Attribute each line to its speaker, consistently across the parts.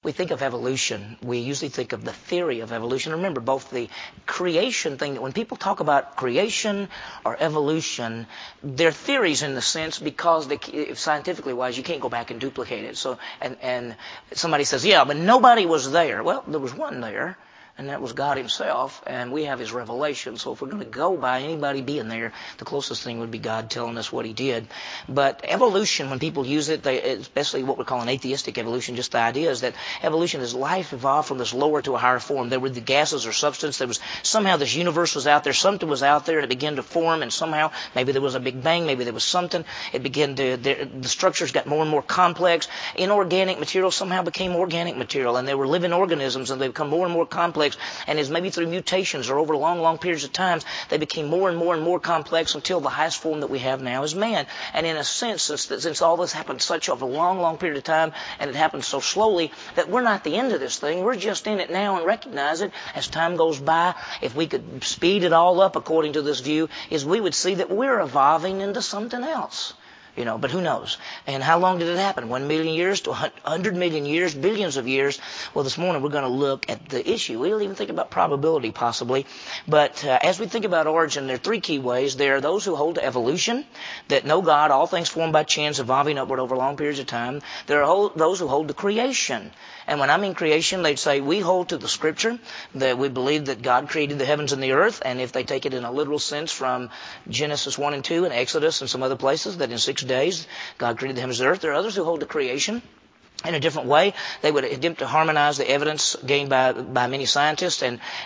Speaker 1: we think of evolution, we usually think of the theory of evolution. Remember, both the creation thing, when people talk about creation or evolution, they're theories in the sense because if scientifically wise, you can't go back and duplicate it. So, and somebody says, yeah, but nobody was there. Well, there was one there. And that was God himself, and we have his revelation. So if we're going to go by anybody being there, the closest thing would be God telling us what he did. But evolution, when people use it, especially what we call an atheistic evolution, just the idea is that evolution is life evolved from this lower to a higher form. There were the gases or substance. There was somehow this universe was out there. Something was out there, and it began to form, and somehow maybe there was a big bang, maybe there was something. It began to, the structures got more and more complex. Inorganic material somehow became organic material, and they were living organisms, and they become more and more complex. And as maybe through mutations or over long, long periods of time, they became more and more and more complex until the highest form that we have now is man. And in a sense, since all this happened such over a long, long period of time, and it happened so slowly, that we're not the end of this thing. We're just in it now and recognize it as time goes by. If we could speed it all up according to this view, is we would see that we're evolving into something else. But who knows? And how long did it happen? 1 million years to 100 million years, billions of years? Well, this morning we're going to look at the issue. We'll even think about probability possibly. But as we think about origin, there are three key ways. There are those who hold to evolution, that know God, all things formed by chance, evolving upward over long periods of time. There are those who hold to creation. And when I mean creation, they'd say we hold to the Scripture, that we believe that God created the heavens and the earth. And if they take it in a literal sense from Genesis 1 and 2 and Exodus and some other places, that in 6 days God created the heavens and the earth. There are others who hold to creation in a different way. They would attempt to harmonize the evidence gained by many scientists,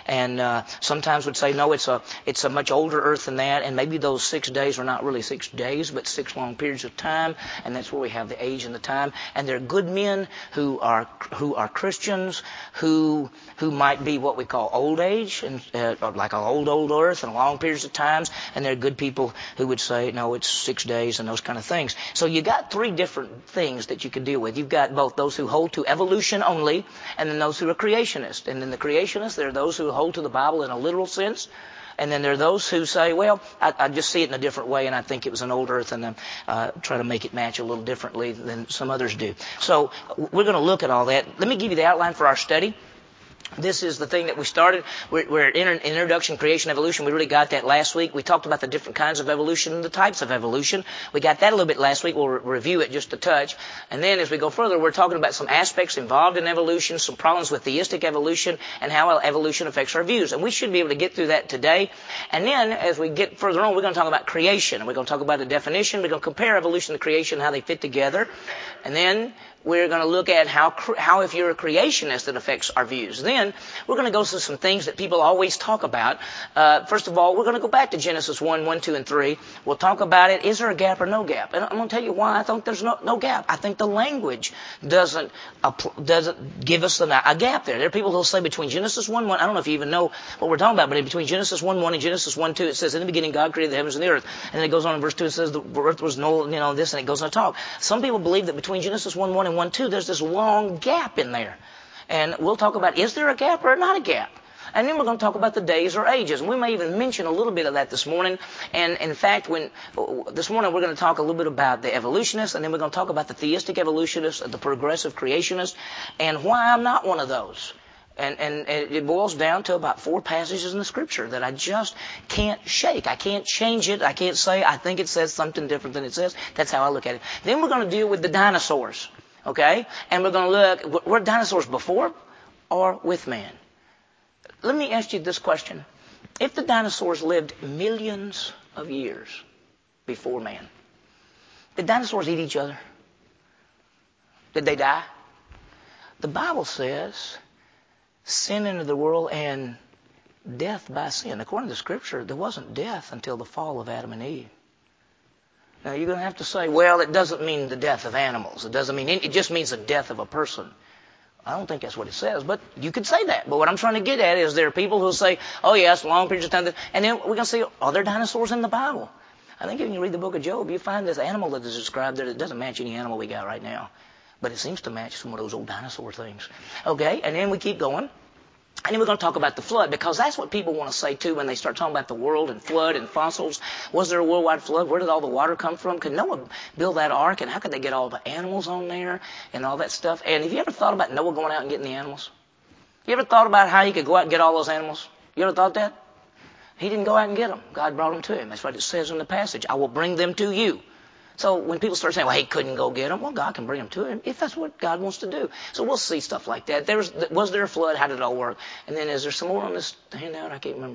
Speaker 1: and sometimes would say no, it's a much older Earth than that, and maybe those 6 days are not really 6 days, but 6 long periods of time, and that's where we have the age and the time. And there are good men who are Christians who might be what we call old age, and like an old Earth and long periods of times, and there are good people who would say no, it's 6 days and those kind of things. So you got three different things that you could deal with. You've got both those who hold to evolution only, and then those who are creationists. And in the creationists, there are those who hold to the Bible in a literal sense. And then there are those who say, well, I just see it in a different way, and I think it was an old Earth, and try to make it match a little differently than some others do. So we're going to look at all that. Let me give you the outline for our study. This is the thing that we started. We're in an introduction, creation, evolution. We really got that last week. We talked about the different kinds of evolution and the types of evolution. We got that a little bit last week. We'll review it just a touch. And then as we go further, we're talking about some aspects involved in evolution, some problems with theistic evolution, and how evolution affects our views. And we should be able to get through that today. And then as we get further on, we're going to talk about creation. We're going to talk about the definition. We're going to compare evolution and creation, how they fit together. And then we're going to look at how if you're a creationist, it affects our views. Then we're going to go through some things that people always talk about. First of all, we're going to go back to Genesis 1, 2, and 3. We'll talk about it. Is there a gap or no gap? And I'm going to tell you why I think there's no gap. I think the language doesn't give us a gap there. There are people who will say between Genesis 1, I don't know if you even know what we're talking about, but between Genesis 1, and Genesis 1, 2, it says, in the beginning God created the heavens and the earth. And then it goes on in verse 2, it says the earth was no, this, and it goes on to talk. Some people believe that between Genesis 1, and 1, 2, there's this long gap in there. And we'll talk about, is there a gap or not a gap? And then we're going to talk about the days or ages. And we may even mention a little bit of that this morning. And in fact, this morning we're going to talk a little bit about the evolutionists, and then we're going to talk about the theistic evolutionists, the progressive creationists, and why I'm not one of those. And it boils down to about 4 passages in the Scripture that I just can't shake. I can't change it. I can't say I think it says something different than it says. That's how I look at it. Then we're going to deal with the dinosaurs. Okay? And we're going to look, were dinosaurs before or with man? Let me ask you this question. If the dinosaurs lived millions of years before man, did dinosaurs eat each other? Did they die? The Bible says sin entered the world and death by sin. According to the Scripture, there wasn't death until the fall of Adam and Eve. Now, you're going to have to say, well, it doesn't mean the death of animals. It just means the death of a person. I don't think that's what it says, but you could say that. But what I'm trying to get at is there are people who say, oh, yes, long periods of time. And then we're going to say, are there dinosaurs in the Bible? I think if you read the book of Job, you find this animal that is described there that doesn't match any animal we got right now. But it seems to match some of those old dinosaur things. Okay, and then we keep going. And then we're going to talk about the flood, because that's what people want to say too when they start talking about the world and flood and fossils. Was there a worldwide flood? Where did all the water come from? Could Noah build that ark? And how could they get all the animals on there and all that stuff? And have you ever thought about Noah going out and getting the animals? You ever thought about how he could go out and get all those animals? You ever thought that? He didn't go out and get them. God brought them to him. That's what it says in the passage. I will bring them to you. So when people start saying, well, he couldn't go get them, well, God can bring them to him if that's what God wants to do. So we'll see stuff like that. Was there a flood? How did it all work? And then is there some more on this handout? I can't remember.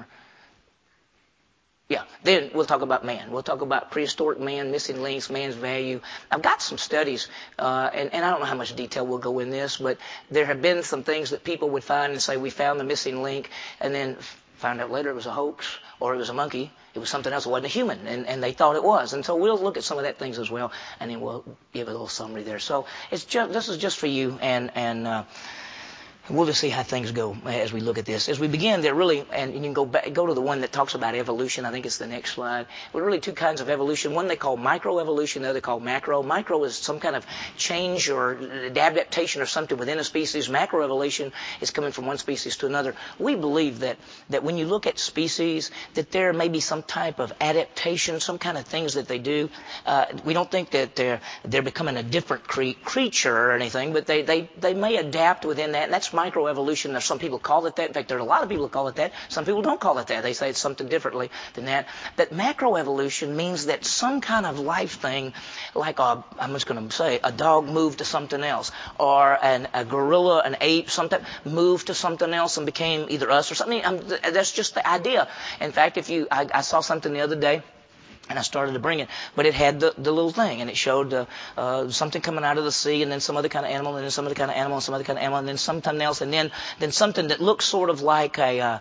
Speaker 1: Yeah, then we'll talk about man. We'll talk about prehistoric man, missing links, man's value. I've got some studies, and I don't know how much detail we'll go in this, but there have been some things that people would find and say, we found the missing link, and then found out later it was a hoax, or it was a monkey. It was something else. It wasn't a human, and they thought it was. And so we'll look at some of that things as well, and then we'll give a little summary there. So this is just for you, and we'll just see how things go as we look at this. As we begin, there really, and you can go to the one that talks about evolution. I think it's the next slide. There are really two kinds of evolution. One they call microevolution, the other called macro. Micro is some kind of change or adaptation or something within a species. Macroevolution is coming from one species to another. We believe that when you look at species, that there may be some type of adaptation, some kind of things that they do. We don't think that they're becoming a different creature or anything, but they may adapt within that, and that's microevolution. There's some people call it that. In fact, there are a lot of people who call it that. Some people don't call it that. They say it's something differently than that. But macroevolution means that some kind of life thing, like I'm just going to say, a dog moved to something else, or a gorilla, an ape, something moved to something else and became either us or something. That's just the idea. In fact, I saw something the other day, and I started to bring it, but it had the little thing, and it showed something coming out of the sea, and then some other kind of animal, and then some other kind of animal, and some other kind of animal, and then something else, and then something that looks sort of like a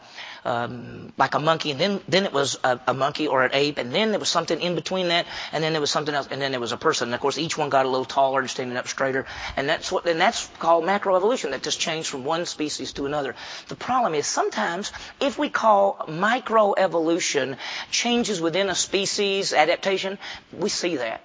Speaker 1: monkey, and then it was a monkey or an ape, and then there was something in between that, and then there was something else, and then there was a person. And of course, each one got a little taller and standing up straighter, and that's called macroevolution. That just changed from one species to another. The problem is sometimes if we call microevolution changes within a species, adaptation, we see that.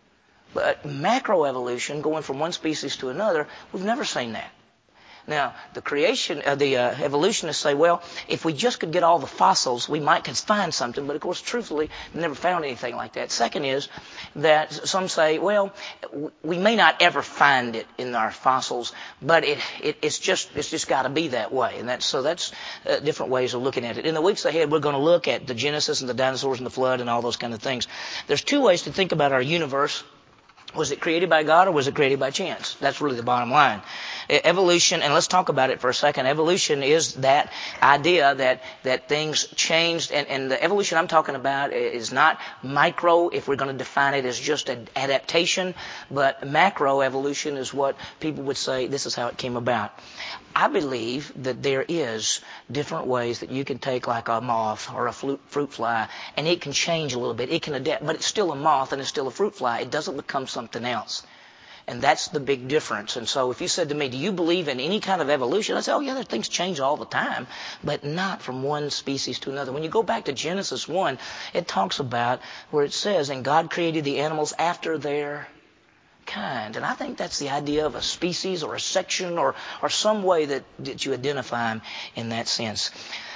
Speaker 1: But macroevolution, going from one species to another, we've never seen that. Now, the evolutionists say, well, if we just could get all the fossils, we might could find something. But of course, truthfully, we never found anything like that. Second is that some say, well, we may not ever find it in our fossils, but it's just got to be that way. And that's different ways of looking at it. In the weeks ahead, we're going to look at the Genesis and the dinosaurs and the flood and all those kind of things. There's two ways to think about our universe. Was it created by God or was it created by chance? That's really the bottom line. Evolution, and let's talk about it for a second. Evolution is that idea that things changed, and the evolution I'm talking about is not micro, if we're going to define it as just an adaptation, but macro evolution is what people would say this is how it came about. I believe that there is different ways that you can take like a moth or a fruit fly, and it can change a little bit. It can adapt, but it's still a moth and it's still a fruit fly. It doesn't become something else. And that's the big difference. And so if you said to me, do you believe in any kind of evolution? I'd say, oh yeah, things change all the time, but not from one species to another. When you go back to Genesis 1, it talks about where it says, and God created the animals after their kind. And I think that's the idea of a species or a section or some way that you identify them in that sense.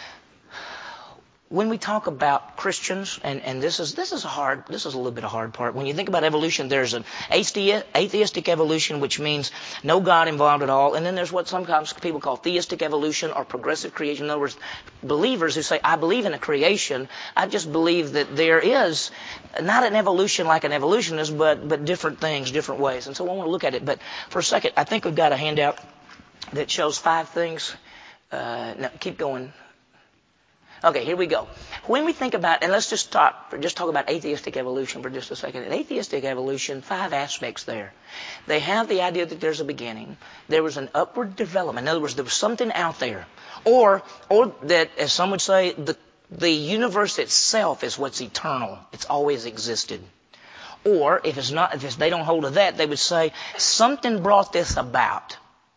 Speaker 1: When we talk about Christians, and this is a little bit of a hard part. When you think about evolution, there's an atheistic evolution, which means no God involved at all. And then there's what sometimes people call theistic evolution or progressive creation. In other words, believers who say, I believe in a creation. I just believe that there is not an evolution like an evolutionist, but different things, different ways. And so I want to look at it. But for a second, I think we've got a handout that shows 5 things. No, keep going. Okay, here we go. When we think about, and let's just talk about atheistic evolution for just a second. In atheistic evolution, 5 aspects there. They have the idea that there's a beginning. There was an upward development. In other words, there was something out there. Or that, as some would say, the universe itself is what's eternal. It's always existed. Or, if they don't hold to that, they would say, something brought this about.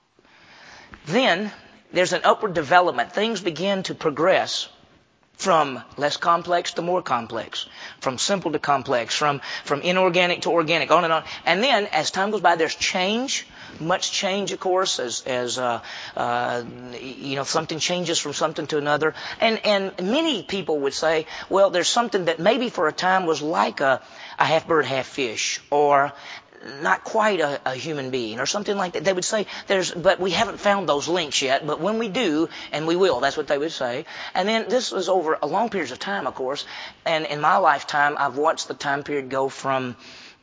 Speaker 1: Then, there's an upward development. Things begin to progress from less complex to more complex, from simple to complex, from inorganic to organic, on and on. And then, as time goes by, there's change much change, of course, as something changes from something to another. And many people would say, well, there's something that maybe for a time was like a half bird, half fish, or not quite a human being or something like that. They would say but we haven't found those links yet, but when we do, and we will, that's what they would say. And then this was over a long period of time, of course. And in my lifetime, I've watched the time period go from,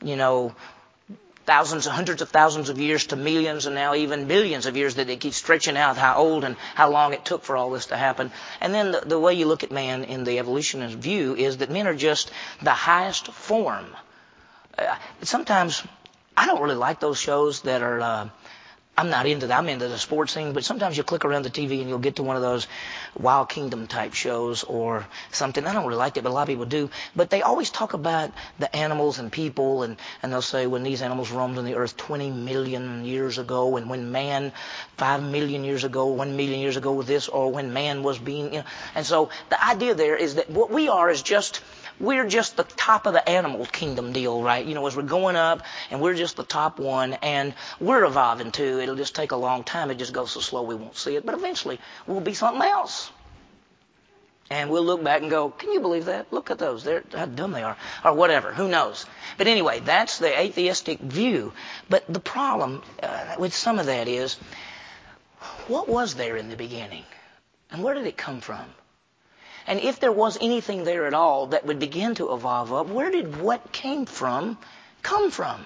Speaker 1: thousands, hundreds of thousands of years to millions and now even billions of years, that it keeps stretching out how old and how long it took for all this to happen. And then the way you look at man in the evolutionist view is that men are just the highest form. Sometimes I don't really like those shows that are, I'm not into that. I'm into the sports thing, but sometimes you click around the TV and you'll get to one of those Wild Kingdom type shows or something. I don't really like it, but a lot of people do. But they always talk about the animals and people, and they'll say when these animals roamed on the earth 20 million years ago, and when man 5 million years ago, 1 million years ago with this, or when man was being, And so the idea there is that what we are is we're just the top of the animal kingdom deal, right? As we're going up, and we're just the top one, and we're evolving too. It'll just take a long time. It just goes so slow we won't see it. But eventually, we'll be something else. And we'll look back and go, can you believe that? Look at those. How dumb they are. Or whatever. Who knows? But anyway, that's the atheistic view. But the problem with some of that is, what was there in the beginning? And where did it come from? And if there was anything there at all that would begin to evolve up, where did what came from come from?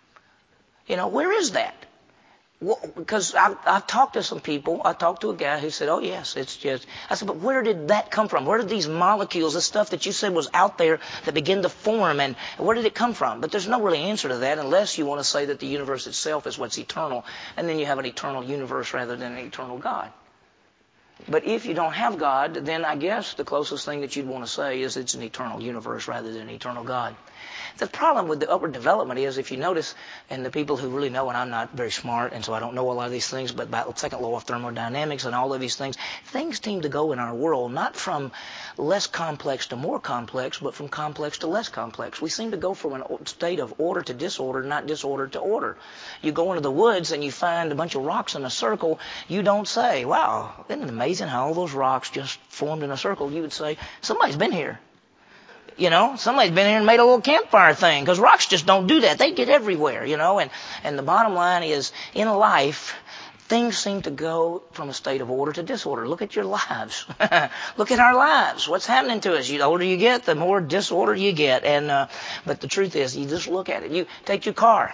Speaker 1: Where is that? Because I've talked to some people. I talked to a guy who said, oh, yes, it's just... I said, but where did that come from? Where did these molecules, the stuff that you said was out there that began to form, and where did it come from? But there's no really answer to that unless you want to say that the universe itself is what's eternal, and then you have an eternal universe rather than an eternal God. But if you don't have God, then I guess the closest thing that you'd want to say is it's an eternal universe rather than an eternal God. The problem with the upward development is, if you notice, and the people who really know, and I'm not very smart, and so I don't know a lot of these things, but about the second law of thermodynamics and all of these things seem to go in our world not from less complex to more complex, but from complex to less complex. We seem to go from a state of order to disorder, not disorder to order. You go into the woods and you find a bunch of rocks in a circle. You don't say, wow, isn't it amazing how all those rocks just formed in a circle? You would say, somebody's been here. Somebody's been here and made a little campfire thing, because rocks just don't do that. They get everywhere, and the bottom line is, in life, things seem to go from a state of order to disorder. Look at your lives. Look at our lives. What's happening to us? The older you get, the more disorder you get. But the truth is, you just look at it. You take your car.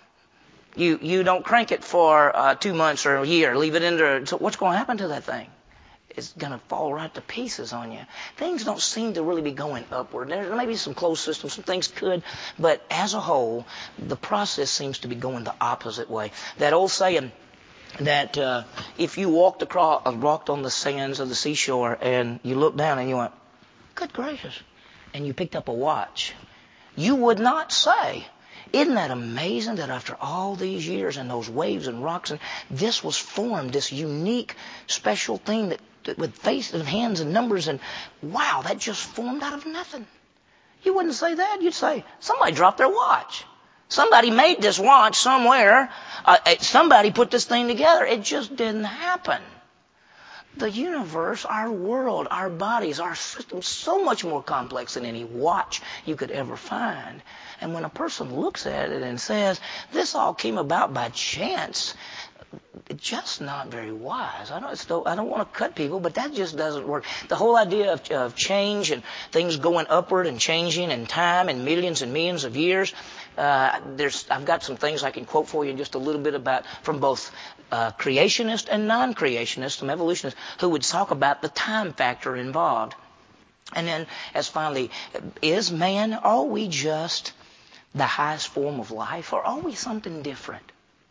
Speaker 1: You don't crank it for 2 months or a year. Leave it in there. So what's going to happen to that thing? It's going to fall right to pieces on you. Things don't seem to really be going upward. There may be some closed systems, some things could, but as a whole, the process seems to be going the opposite way. That old saying that if you walked on the sands of the seashore and you looked down and you went, good gracious, and you picked up a watch, you would not say, isn't that amazing that after all these years and those waves and rocks, and this was formed, this unique, special thing that with faces and hands and numbers, and wow, that just formed out of nothing. You wouldn't say that. You'd say, somebody dropped their watch. Somebody made this watch somewhere. Somebody put this thing together. It just didn't happen. The universe, our world, our bodies, our system, so much more complex than any watch you could ever find. And when a person looks at it and says, this all came about by chance, it's just not very wise. I don't want to cut people, but that just doesn't work. The whole idea of change and things going upward and changing and time and millions of years, I've got some things I can quote for you in just a little bit about from both creationists and non-creationists, some evolutionists, who would talk about the time factor involved. And then, as finally, is man, are we just the highest form of life, or are we something different?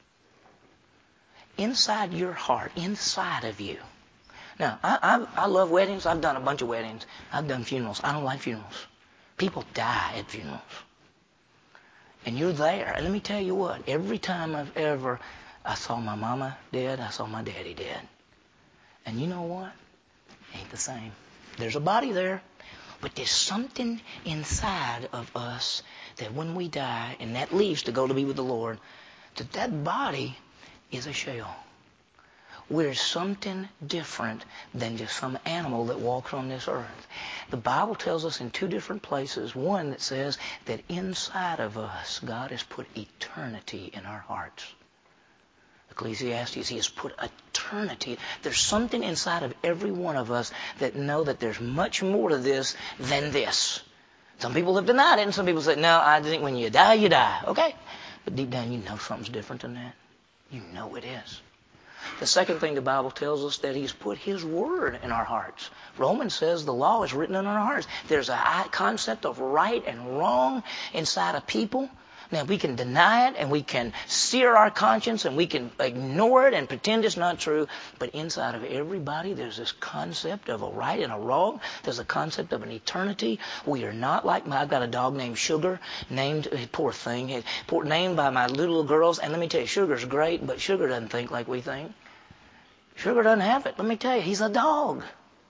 Speaker 1: Inside your heart, inside of you. Now, I love weddings. I've done a bunch of weddings. I've done funerals. I don't like funerals. People die at funerals. And you're there. And let me tell you what. Every time I saw my mama dead, I saw my daddy dead. And you know what? Ain't the same. There's a body there. But there's something inside of us that when we die, and that leaves to go to be with the Lord, that body is a shell. We're something different than just some animal that walks on this earth. The Bible tells us in two different places. One that says that inside of us, God has put eternity in our hearts. Ecclesiastes, He has put eternity. There's something inside of every one of us that know that there's much more to this than this. Some people have denied it, and some people say, no, I think when you die, you die. Okay. But deep down, you know something's different than that. You know it is. The second thing the Bible tells us that He's put His Word in our hearts. Romans says the law is written in our hearts. There's a concept of right and wrong inside of people. Now, we can deny it and we can sear our conscience and we can ignore it and pretend it's not true. But inside of everybody, there's this concept of a right and a wrong. There's a concept of an eternity. We are not like I've got a dog named Sugar, poor thing, named by my little girls. And let me tell you, Sugar's great, but Sugar doesn't think like we think. Sugar doesn't have it. Let me tell you, he's a dog.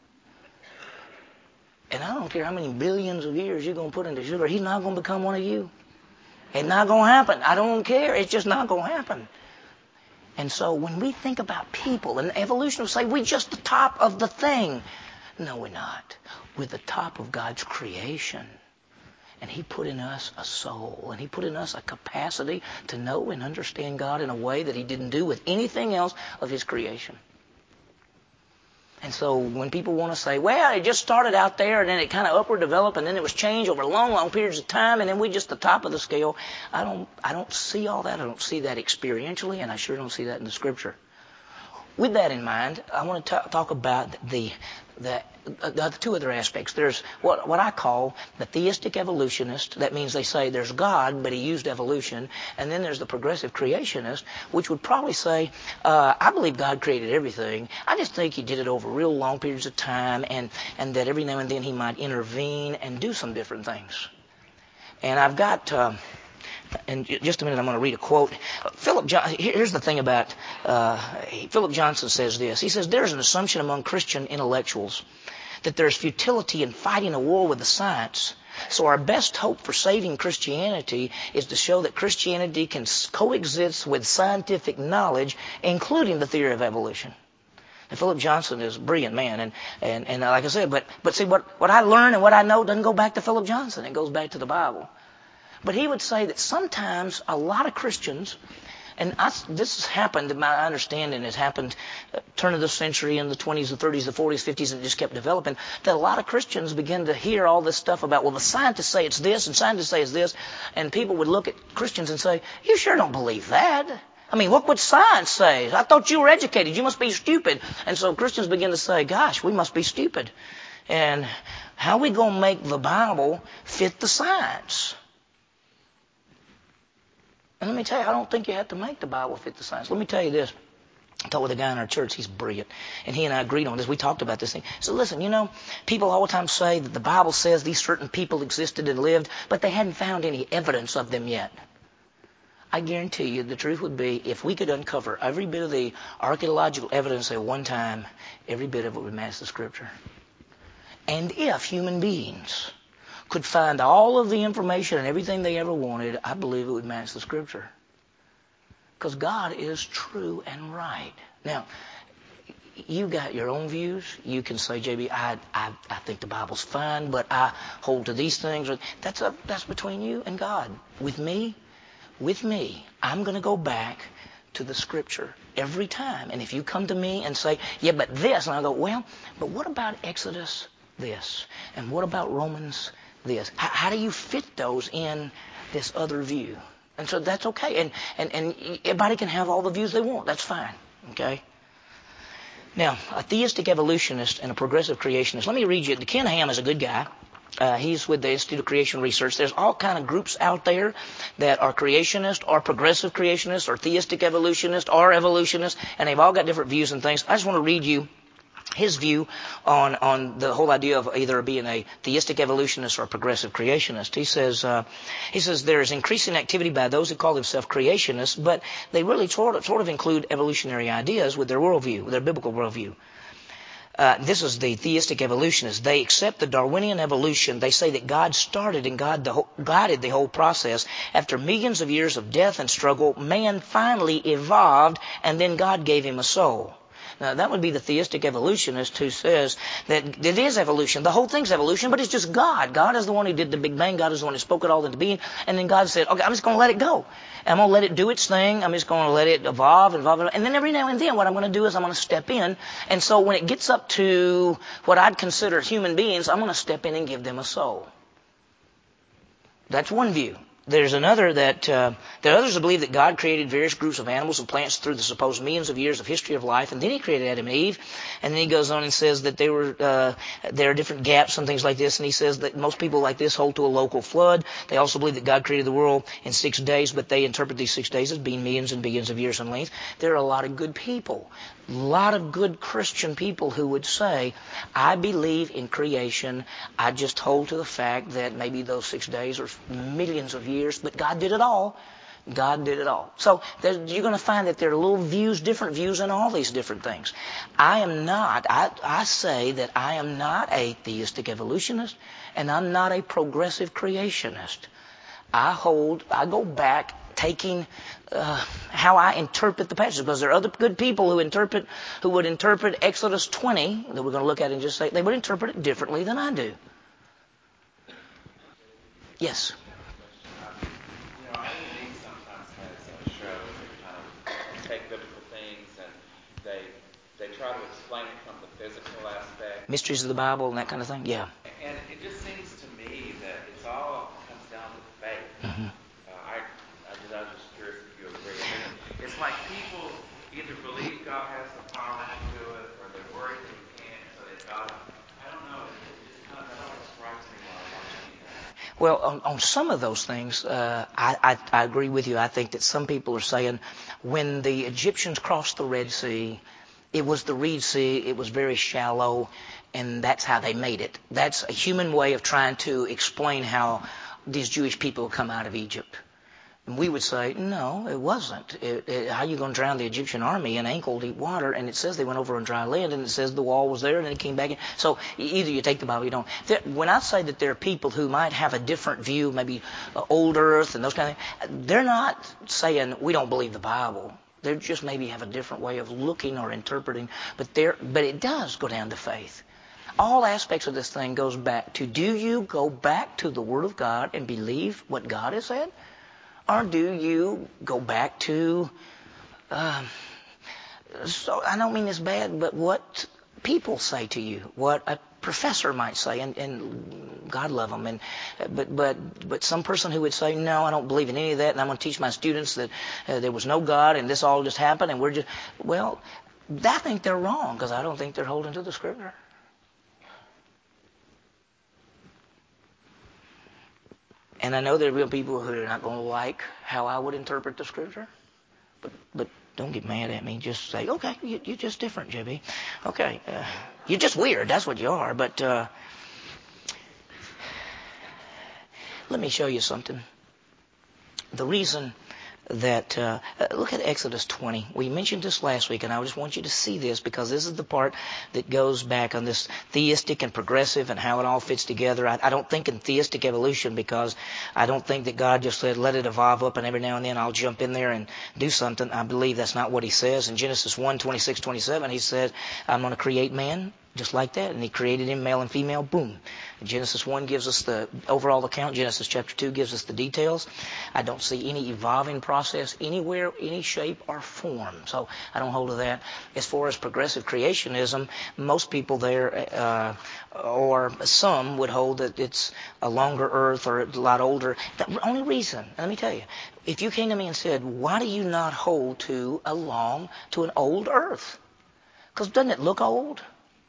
Speaker 1: And I don't care how many billions of years you're going to put into Sugar. He's not going to become one of you. It's not going to happen. I don't care. It's just not going to happen. And so when we think about people, and evolution will say, we're just the top of the thing. No, we're not. We're the top of God's creation. And He put in us a soul. And He put in us a capacity to know and understand God in a way that He didn't do with anything else of His creation. And so when people want to say, well, it just started out there and then it kind of upward developed and then it was changed over long, long periods of time and then we're just the top of the scale, I don't see all that. I don't see that experientially, and I sure don't see that in the Scripture. With that in mind, I want to talk about the two other aspects. There's what I call the theistic evolutionist. That means they say there's God, but He used evolution. And then there's the progressive creationist, which would probably say, I believe God created everything. I just think He did it over real long periods of time, and that every now and then He might intervene and do some different things. And I've got... in just a minute, I'm going to read a quote. Here's the thing about Philip Johnson says this. He says, there's an assumption among Christian intellectuals that there's futility in fighting a war with the science. So our best hope for saving Christianity is to show that Christianity can coexist with scientific knowledge, including the theory of evolution. And Philip Johnson is a brilliant man, and like I said, but see, what I learn and what I know doesn't go back to Philip Johnson. It goes back to the Bible. But he would say that sometimes a lot of Christians, and this has happened, in my understanding, has happened turn of the century in the 20s, the 30s, the 40s, 50s, and it just kept developing, that a lot of Christians begin to hear all this stuff about, well, the scientists say it's this, and scientists say it's this, and people would look at Christians and say, you sure don't believe that. I mean, look what science says. I thought you were educated. You must be stupid. And so Christians begin to say, gosh, we must be stupid. And how are we going to make the Bible fit the science? And let me tell you, I don't think you have to make the Bible fit the science. Let me tell you this. I talked with a guy in our church. He's brilliant. And he and I agreed on this. We talked about this thing. So listen, people all the time say that the Bible says these certain people existed and lived, but they hadn't found any evidence of them yet. I guarantee you the truth would be, if we could uncover every bit of the archaeological evidence at one time, every bit of it would match the Scripture. And if human beings could find all of the information and everything they ever wanted, I believe it would match the Scripture. Because God is true and right. Now, you got your own views. You can say, JB, I think the Bible's fine, but I hold to these things. That's between you and God. With me, I'm going to go back to the Scripture every time. And if you come to me and say, yeah, but this, and I go, well, but what about Exodus this? And what about Romans this? How do you fit those in this other view? And so that's okay. And everybody can have all the views they want. That's fine. Okay? Now, a theistic evolutionist and a progressive creationist. Let me read you. Ken Ham is a good guy. He's with the Institute of Creation Research. There's all kind of groups out there that are creationist or progressive creationists or theistic evolutionists or evolutionists, and they've all got different views and things. I just want to read you his view on the whole idea of either being a theistic evolutionist or a progressive creationist. He says there is increasing activity by those who call themselves creationists, but they really sort of include evolutionary ideas with their worldview, with their biblical worldview. this is the theistic evolutionists. They accept the Darwinian evolution. They say that God started and God guided the whole process. After millions of years of death and struggle, man finally evolved, and then God gave him a soul. Now, that would be the theistic evolutionist who says that it is evolution. The whole thing's evolution, but it's just God. God is the one who did the Big Bang. God is the one who spoke it all into being. And then God said, okay, I'm just going to let it go. I'm going to let it do its thing. I'm just going to let it evolve. And then every now and then what I'm going to do is I'm going to step in. And so when it gets up to what I'd consider human beings, I'm going to step in and give them a soul. That's one view. There's another that others who believe that God created various groups of animals and plants through the supposed millions of years of history of life, and then He created Adam and Eve, and then He goes on and says that there are different gaps and things like this, and He says that most people like this hold to a local flood. They also believe that God created the world in 6 days, but they interpret these 6 days as being millions and billions of years in length. There are a lot of good people, a lot of good Christian people who would say, I believe in creation. I just hold to the fact that maybe those 6 days are millions of years, but God did it all. God did it all. So you're going to find that there are little views, different views in all these different things. I say that I am not a theistic evolutionist, and I'm not a progressive creationist. I go back taking how I interpret the passage, because there are other good people who would interpret Exodus 20 that we're going to look at in just a second. They would interpret it differently than I do. Yes.
Speaker 2: I think sometimes has shows that kind of take biblical things and they try to explain it from the physical aspect.
Speaker 1: Mysteries of the Bible and that kind of thing? Yeah.
Speaker 2: And it just seems to me that it's all comes down to faith.
Speaker 1: Mm-hmm.
Speaker 2: I'm just curious if you agree. I mean, it's like people either believe God has the power to do it, or they're worried that He can't, so they God. I don't know. It's kind of, that always strikes me when I watch anything.
Speaker 1: Well, on some of those things, I agree with you. I think that some people are saying when the Egyptians crossed the Red Sea, it was the Red Sea, it was very shallow, and that's how they made it. That's a human way of trying to explain how these Jewish people come out of Egypt. And we would say, no, it wasn't. How are you going to drown the Egyptian army in ankle-deep water? And it says they went over on dry land, and it says the wall was there, and then it came back in. So either you take the Bible or you don't. When I say that there are people who might have a different view, maybe old earth and those kind of things, they're not saying we don't believe the Bible. They just maybe have a different way of looking or interpreting. But it does go down to faith. All aspects of this thing goes back to, do you go back to the Word of God and believe what God has said? Or do you go back to, so I don't mean this bad, but what people say to you, what a professor might say, and God love them, but some person who would say, no, I don't believe in any of that, and I'm going to teach my students that there was no God, and this all just happened, and we're just, well, I think they're wrong, because I don't think they're holding to the Scripture. And I know there are people who are not going to like how I would interpret the Scripture. But don't get mad at me. Just say, okay, you're just different, JB. Okay, you're just weird. That's what you are. But let me show you something. The reason that, look at Exodus 20. We mentioned this last week, and I just want you to see this, because this is the part that goes back on this theistic and progressive and how it all fits together. I don't think in theistic evolution, because I don't think that God just said, let it evolve up, and every now and then I'll jump in there and do something. I believe that's not what He says. In Genesis 1, 26, 27, He said, I'm going to create man just like that, and He created him male and female, boom. Genesis 1 gives us the overall account. Genesis chapter 2 gives us the details. I don't see any evolving process anywhere, any shape or form. So I don't hold to that. As far as progressive creationism, most people there, or some, would hold that it's a longer earth or a lot older. The only reason, let me tell you, if you came to me and said, why do you not hold to an old earth? Because doesn't it look old?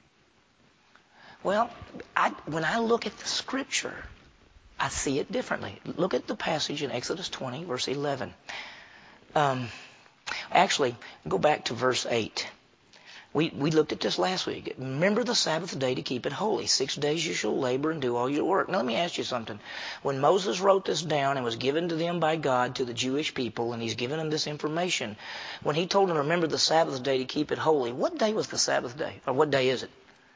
Speaker 1: Well, when I look at the Scripture, I see it differently. Look at the passage in Exodus 20, verse 11. Actually, go back to verse 8. We looked at this last week. Remember the Sabbath day to keep it holy. 6 days you shall labor and do all your work. Now let me ask you something. When Moses wrote this down and was given to them by God, to the Jewish people, and He's given them this information, when He told them, remember the Sabbath day to keep it holy, what day was the Sabbath day? Or what day is it?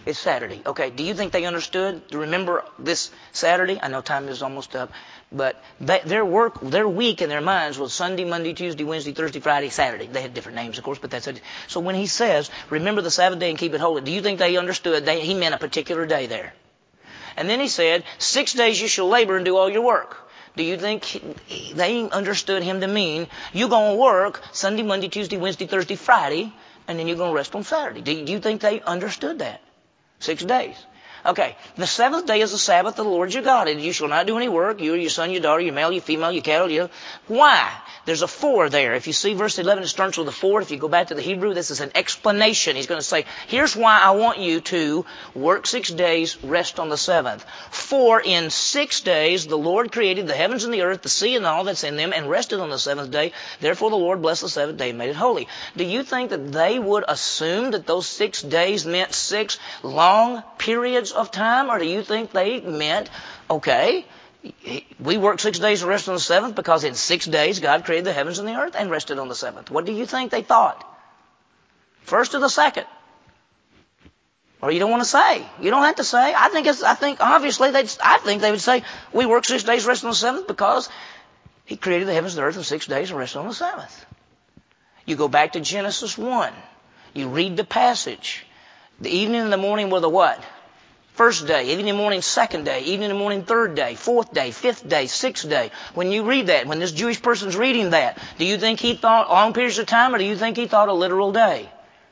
Speaker 1: It's Saturday. Okay, do you think they understood? Remember this Saturday? I know time is almost up. But their week in their minds was Sunday, Monday, Tuesday, Wednesday, Thursday, Friday, Saturday. They had different names, of course, but that's it. So when he says, remember the Sabbath day and keep it holy, do you think they understood he meant a particular day there? And then he said, 6 days you shall labor and do all your work. Do you think they understood him to mean you're going to work Sunday, Monday, Tuesday, Wednesday, Thursday, Friday, and then you're going to rest on Saturday? Do you think they understood that? 6 days. Okay, the seventh day is the Sabbath of the Lord your God. And you shall not do any work, you or your son, your daughter, your male, your female, your cattle. Why? There's a 4 there. If you see verse 11, it starts with a 4. If you go back to the Hebrew, this is an explanation. He's going to say, here's why I want you to work 6 days, rest on the seventh. For in 6 days the Lord created the heavens and the earth, the sea and all that's in them, and rested on the seventh day. Therefore the Lord blessed the seventh day and made it holy. Do you think that they would assume that those 6 days meant 6 long periods of time? Or do you think they meant, okay, we work 6 days and rest on the seventh because in 6 days God created the heavens and the earth and rested on the seventh? What do you think they thought? First or the second? Or you don't want to say. You don't have to say. I think obviously they would say we work 6 days, rest on the seventh because He created the heavens and the earth in 6 days and rested on the seventh. You go back to Genesis 1. You read the passage. The evening and the morning were the what? First day, evening and morning, second day, evening and morning, third day, fourth day, fifth day, sixth day. When you read that, when this Jewish person's reading that, do you think he thought long periods of time or do you think he thought a literal day?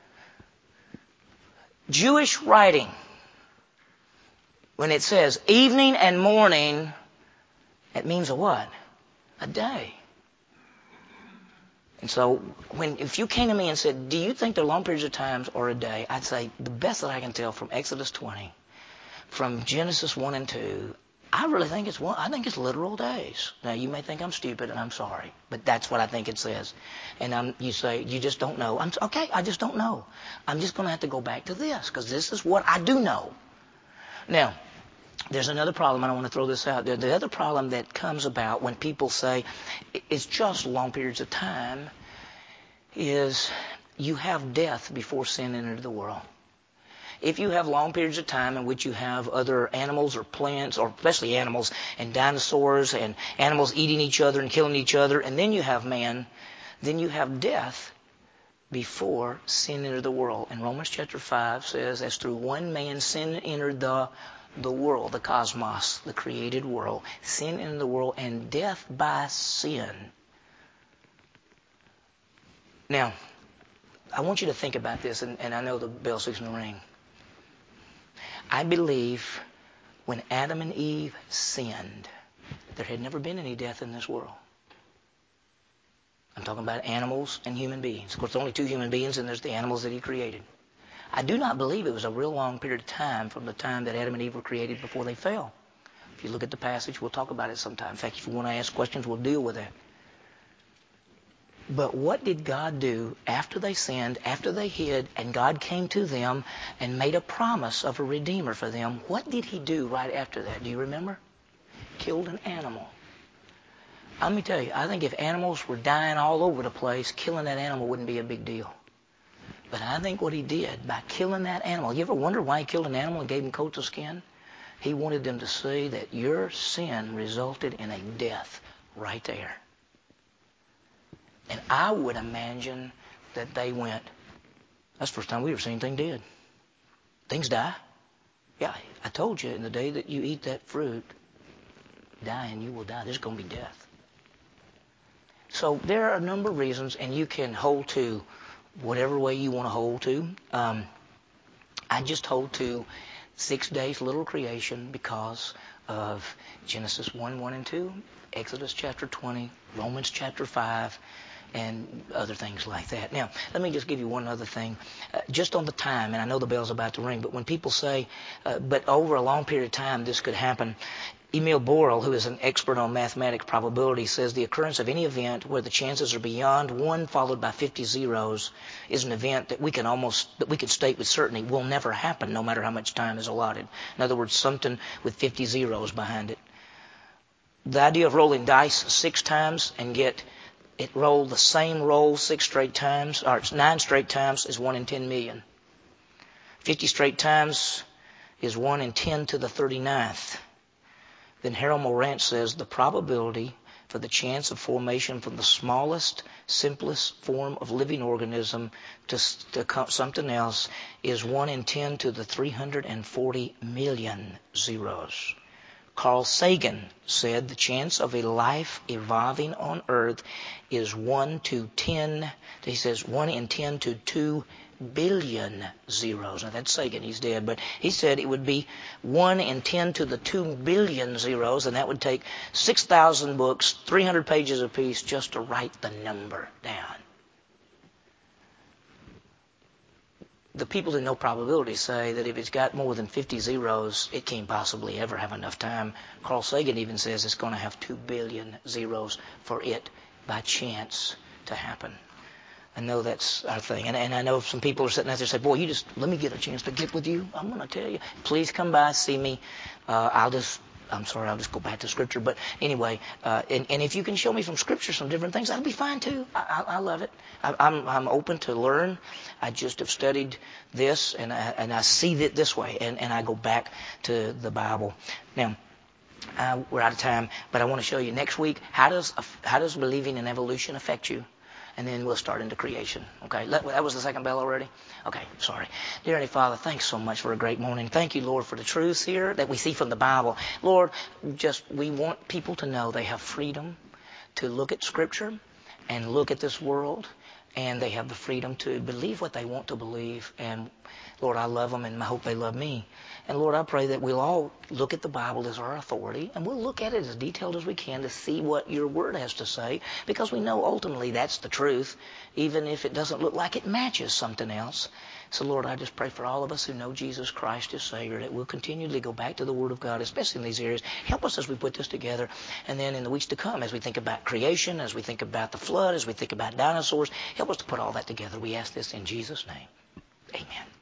Speaker 1: Jewish writing, when it says evening and morning, it means a what? A day. And so if you came to me and said, do you think they're long periods of times or a day? I'd say the best that I can tell from Exodus 20, from Genesis 1 and 2, I really think I think it's literal days. Now, you may think I'm stupid, and I'm sorry, but that's what I think it says. And you say, you just don't know. Okay, I just don't know. I'm just going to have to go back to this, because this is what I do know. Now, there's another problem. I don't want to throw this out there. The other problem that comes about when people say it's just long periods of time is you have death before sin entered the world. If you have long periods of time in which you have other animals or plants, or especially animals and dinosaurs and animals eating each other and killing each other, and then you have man, then you have death before sin entered the world. And Romans chapter 5 says, as through one man sin entered the world, the cosmos, the created world, sin entered the world, and death by sin. Now, I want you to think about this, and I know the bell's fixing to ring. I believe when Adam and Eve sinned, there had never been any death in this world. I'm talking about animals and human beings. Of course, there's only 2 human beings, and there's the animals that He created. I do not believe it was a real long period of time from the time that Adam and Eve were created before they fell. If you look at the passage, we'll talk about it sometime. In fact, if you want to ask questions, we'll deal with that. But what did God do after they sinned, after they hid, and God came to them and made a promise of a Redeemer for them? What did He do right after that? Do you remember? Killed an animal. Let me tell you, I think if animals were dying all over the place, killing that animal wouldn't be a big deal. But I think what He did by killing that animal, you ever wonder why He killed an animal and gave them coats of skin? He wanted them to see that your sin resulted in a death right there. And I would imagine that they went, that's the first time we ever seen anything dead. Things die. Yeah, I told you in the day that you eat that fruit, dying, you will die. There's going to be death. So there are a number of reasons, and you can hold to whatever way you want to hold to. I just hold to 6 days literal creation because of Genesis 1, 1 and 2, Exodus chapter 20, Romans chapter 5, and other things like that. Now, let me just give you one other thing. Just on the time, and I know the bell's about to ring, but when people say, but over a long period of time this could happen, Emil Borel, who is an expert on mathematics probability, says the occurrence of any event where the chances are beyond 1 followed by 50 zeros is an event that we could state with certainty will never happen no matter how much time is allotted. In other words, something with 50 zeros behind it. The idea of rolling dice 6 times and get it rolled the same roll 6 straight times, or 9 straight times, is 1 in 10 million. 50 straight times is 1 in 10 to the 39th. Then Harold Morant says the probability for the chance of formation from the smallest, simplest form of living organism to something else is 1 in 10 to the 340 million zeros. Carl Sagan said the chance of a life evolving on Earth is 1 to 10. He says 1 in 10 to 2 billion zeros. Now that's Sagan, he's dead, but he said it would be 1 in 10 to the 2 billion zeros, and that would take 6,000 books, 300 pages apiece, just to write the number down. The people who know probability say that if it's got more than 50 zeros, it can't possibly ever have enough time. Carl Sagan even says it's going to have 2 billion zeros for it by chance to happen. I know that's our thing. And I know some people are sitting out there saying, boy, let me get a chance to get with you. I'm going to tell you. Please come by, see me. I'll just go back to Scripture. But anyway, and if you can show me from Scripture some different things, that'll be fine too. I love it. I'm open to learn. I just have studied this, and I see it this way, and I go back to the Bible. Now, we're out of time, but I want to show you next week, how does believing in evolution affect you? And then we'll start into creation. Okay, that was the second bell already? Okay, sorry. Dear Heavenly Father, thanks so much for a great morning. Thank you, Lord, for the truths here that we see from the Bible. Lord, we want people to know they have freedom to look at Scripture and look at this world, and they have the freedom to believe what they want to believe. And Lord, I love them, and I hope they love me. And Lord, I pray that we'll all look at the Bible as our authority, and we'll look at it as detailed as we can to see what your word has to say, because we know ultimately that's the truth, even if it doesn't look like it matches something else. So Lord, I just pray for all of us who know Jesus Christ as Savior, that we'll continually go back to the Word of God, especially in these areas. Help us as we put this together. And then in the weeks to come, as we think about creation, as we think about the flood, as we think about dinosaurs, help us to put all that together. We ask this in Jesus' name. Amen.